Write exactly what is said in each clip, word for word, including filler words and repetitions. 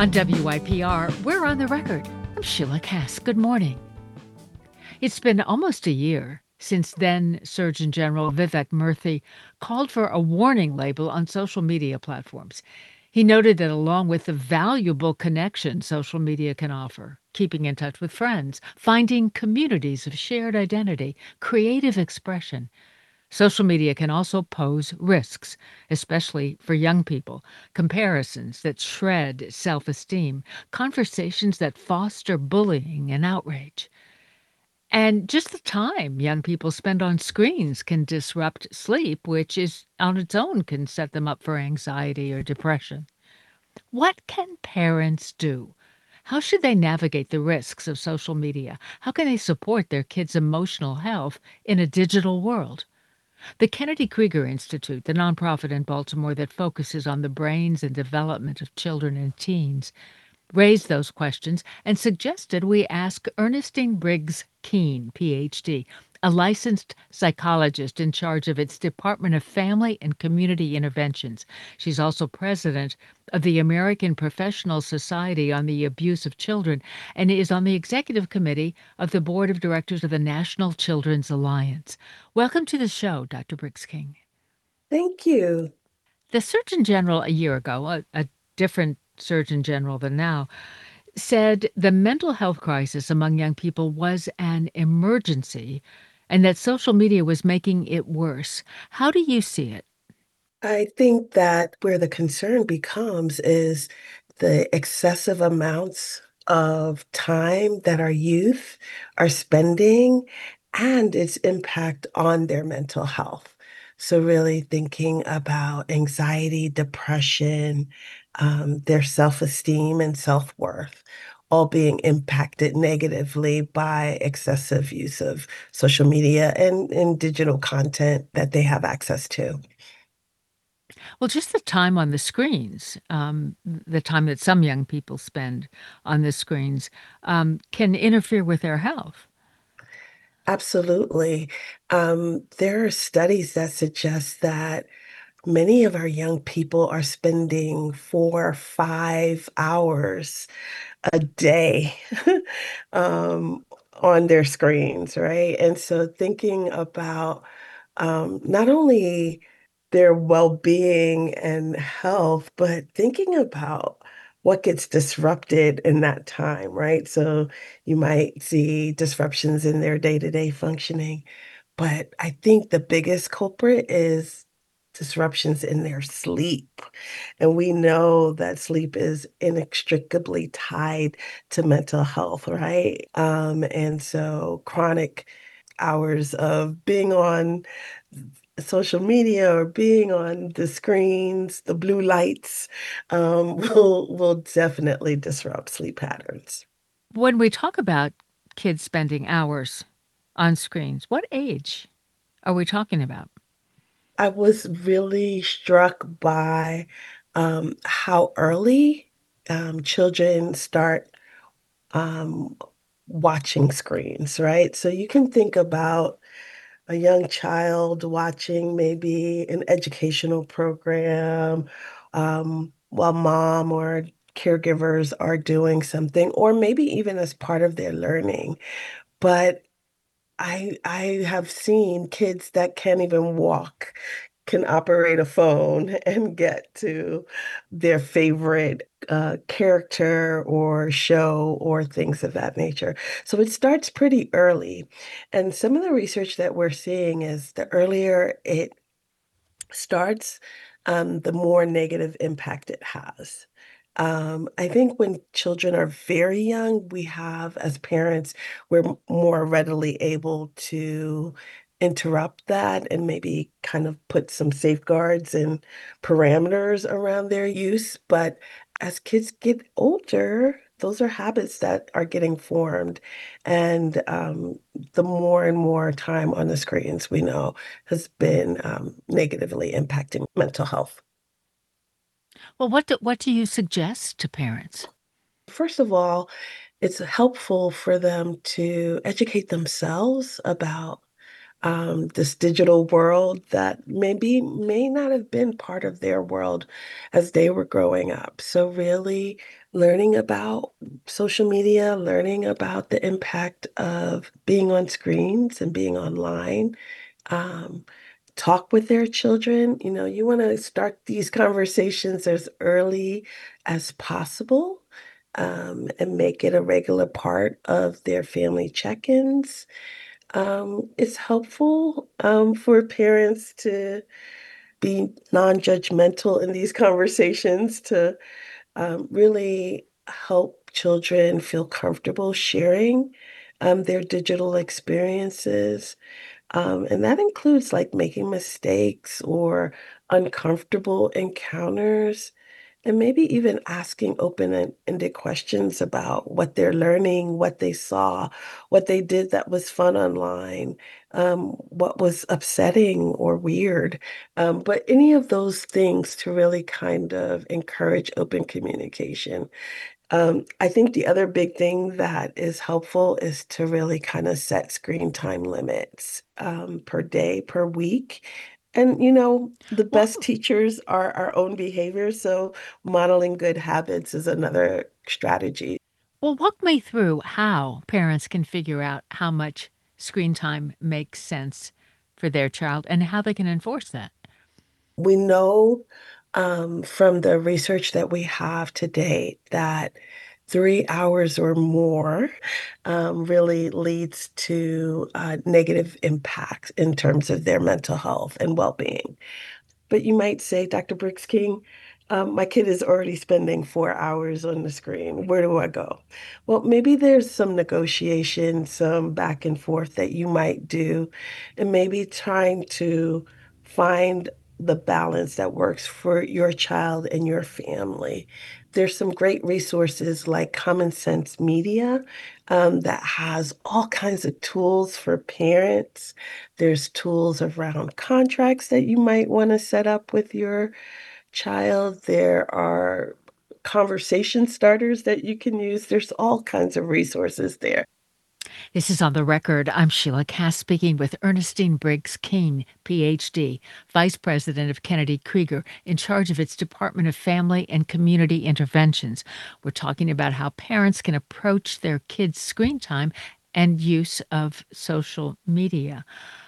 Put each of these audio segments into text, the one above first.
On W I P R, we're on the record. I'm Sheila Cass. Good morning. It's been almost a year since then Surgeon General Vivek Murthy called for a warning label on social media platforms. He noted that along with the valuable connection social media can offer, keeping in touch with friends, finding communities of shared identity, creative expression, social media can also pose risks, especially for young people. Comparisons that shred self esteem, conversations that foster bullying and outrage. And just the time young people spend on screens can disrupt sleep, which is on its own can set them up for anxiety or depression. What can parents do? How should they navigate the risks of social media? How can they support their kids' emotional health in a digital world? The Kennedy Krieger Institute, the nonprofit in Baltimore that focuses on the brains and development of children and teens, raised those questions and suggested we ask Ernestine Briggs Keene, P H D, a licensed psychologist in charge of its Department of Family and Community Interventions. She's also president of the American Professional Society on the Abuse of Children and is on the executive committee of the board of directors of the National Children's Alliance. Welcome to the show, Doctor Briggs King. Thank you. The Surgeon General a year ago, a, a different Surgeon General than now, said the mental health crisis among young people was an emergency and that social media was making it worse. How do you see it? I think that where the concern becomes is the excessive amounts of time that our youth are spending and its impact on their mental health. So, really thinking about anxiety, depression, um, their self esteem, and self worth all being impacted negatively by excessive use of social media and, and digital content that they have access to. Well, just the time on the screens, um, the time that some young people spend on the screens, um, can interfere with their health. Absolutely. Um, there are studies that suggest that many of our young people are spending four, five hours a day um, on their screens, right? And so thinking about um, not only their well-being and health, but thinking about what gets disrupted in that time, right? So you might see disruptions in their day-to-day functioning, but I think the biggest culprit is disruptions in their sleep. And we know that sleep is inextricably tied to mental health, right? Um, and so chronic hours of being on social media or being on the screens, the blue lights, um, will will definitely disrupt sleep patterns. When we talk about kids spending hours on screens, what age are we talking about? I was really struck by um, how early um, children start um, watching screens, right? So you can think about a young child watching maybe an educational program um, while mom or caregivers are doing something, or maybe even as part of their learning. But I I have seen kids that can't even walk can operate a phone and get to their favorite uh, character or show or things of that nature. So it starts pretty early. And some of the research that we're seeing is the earlier it starts, um, the more negative impact it has. Um, I think when children are very young, we have, as parents, we're m- more readily able to interrupt that and maybe kind of put some safeguards and parameters around their use. But as kids get older, those are habits that are getting formed. And um, the more and more time on the screens we know has been um, negatively impacting mental health. Well, what do, what do you suggest to parents? First of all, it's helpful for them to educate themselves about um, this digital world that maybe may not have been part of their world as they were growing up. So really learning about social media, learning about the impact of being on screens and being online. Um, Talk with their children. You know, you want to start these conversations as early as possible, um, and make it a regular part of their family check-ins. Um, it's helpful, um, for parents to be non-judgmental in these conversations to um, really help children feel comfortable sharing um, their digital experiences. Um, and that includes like making mistakes or uncomfortable encounters, and maybe even asking open-ended questions about what they're learning, what they saw, what they did that was fun online, um, what was upsetting or weird. Um, but any of those things to really kind of encourage open communication. Um, I think the other big thing that is helpful is to really kind of set screen time limits, um, per day, per week. And, you know, the best Well, teachers are our own behavior, so modeling good habits is another strategy. well, walk me through how parents can figure out how much screen time makes sense for their child and how they can enforce that. We know, um, from the research that we have to date that three hours or more, um, really leads to uh, negative impacts in terms of their mental health and well-being. But you might say, doctor Briggs King, um, my kid is already spending four hours on the screen. Where do I go? Well, maybe there's some negotiation, some back and forth that you might do, and maybe trying to find the balance that works for your child and your family. There's some great resources like Common Sense Media, um, that has all kinds of tools for parents. There's tools around contracts that you might want to set up with your child. There are conversation starters that you can use. There's all kinds of resources there. This is On the Record. I'm Sheila Cass speaking with Ernestine Briggs King, P H D, Vice President of Kennedy Krieger, in charge of its Department of Family and Community Interventions. We're talking about how parents can approach their kids' screen time and use of social media.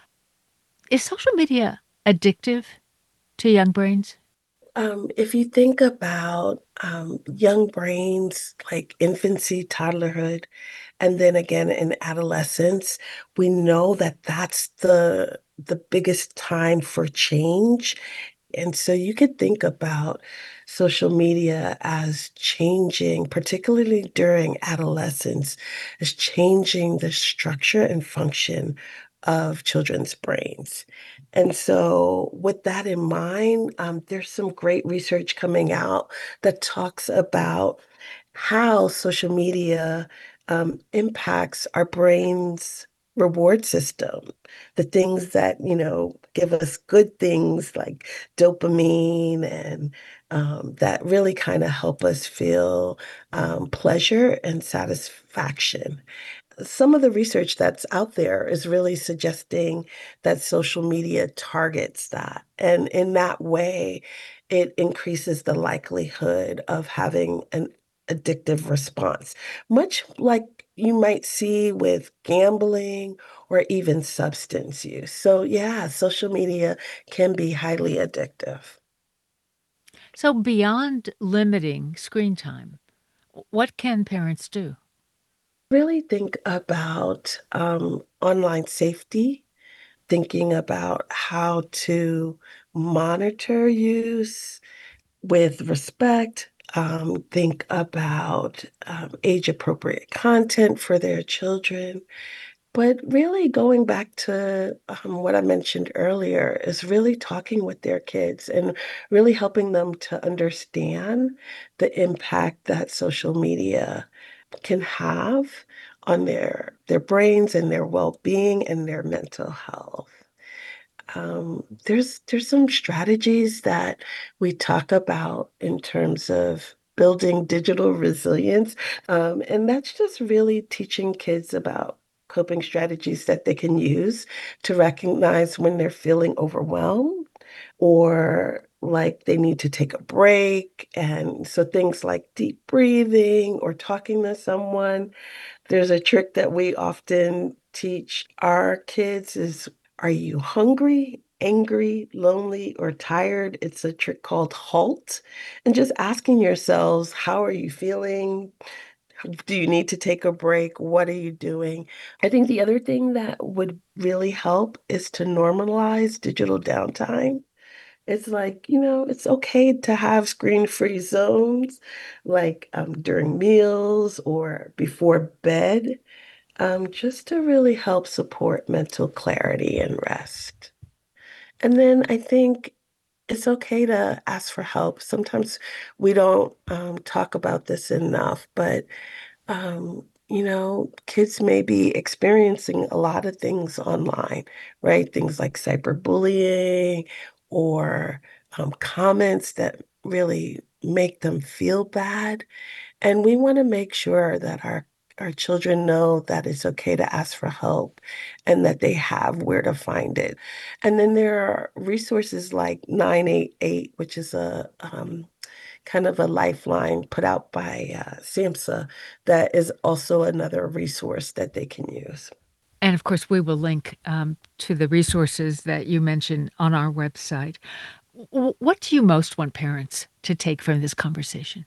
Is social media addictive to young brains? Um, if you think about um, young brains like infancy, toddlerhood, and then again in adolescence, we know that that's the the biggest time for change. And so you could think about social media as changing, particularly during adolescence, as changing the structure and function of children's brains. And so, with that in mind, um, there's some great research coming out that talks about how social media um, impacts our brain's reward system. The things that, you know, give us good things like dopamine and um, that really kind of help us feel um, pleasure and satisfaction. Some of the research that's out there is really suggesting that social media targets that. And in that way, it increases the likelihood of having an addictive response, much like you might see with gambling or even substance use. So, yeah, social media can be highly addictive. So, beyond limiting screen time, what can parents do? Really think about um, online safety, thinking about how to monitor use with respect, um, think about um, age appropriate content for their children. But really, going back to um, what I mentioned earlier, is really talking with their kids and really helping them to understand the impact that social media can have on their their brains and their well-being and their mental health. Um, there's there's some strategies that we talk about in terms of building digital resilience, um, and that's just really teaching kids about coping strategies that they can use to recognize when they're feeling overwhelmed or like they need to take a break. And so things like deep breathing or talking to someone. There's a trick that we often teach our kids is, are you hungry, angry, lonely, or tired? It's a trick called HALT. And just asking yourselves, how are you feeling? Do you need to take a break? What are you doing? I think the other thing that would really help is to normalize digital downtime. It's like, you know, it's okay to have screen-free zones, like um, during meals or before bed, um, just to really help support mental clarity and rest. And then I think it's okay to ask for help. Sometimes we don't um, talk about this enough, but um, you know, kids may be experiencing a lot of things online, right? Things like cyberbullying or um, comments that really make them feel bad. And we want to make sure that our our children know that it's okay to ask for help and that they have where to find it. And then there are resources like nine eight eight, which is a um, kind of a lifeline put out by uh, SAMHSA that is also another resource that they can use. And of course, we will link um, to the resources that you mentioned on our website. W- what do you most want parents to take from this conversation?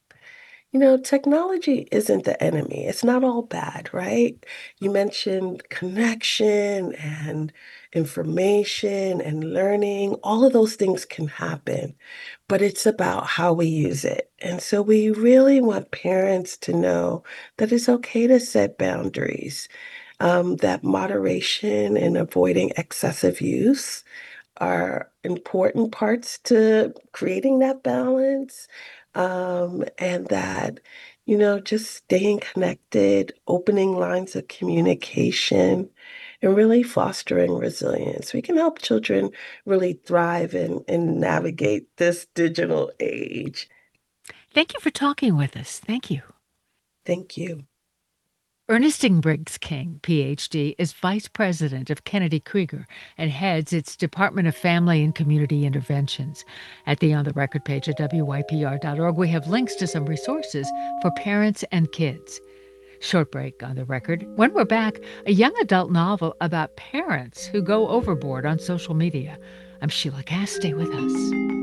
You know, technology isn't the enemy. It's not all bad, right? You mentioned connection and information and learning. All of those things can happen, but it's about how we use it. And so we really want parents to know that it's okay to set boundaries, um, that moderation and avoiding excessive use are important parts to creating that balance. Um, and that, you know, just staying connected, opening lines of communication, and really fostering resilience. We can help children really thrive and, and navigate this digital age. Thank you for talking with us. Thank you. Thank you. Ernestine Briggs King, P H D, is Vice President of Kennedy Krieger and heads its Department of Family and Community Interventions. At the On the Record page at W Y P R dot org, we have links to some resources for parents and kids. Short break on the record. When we're back, a young adult novel about parents who go overboard on social media. I'm Sheila Cass. Stay with us.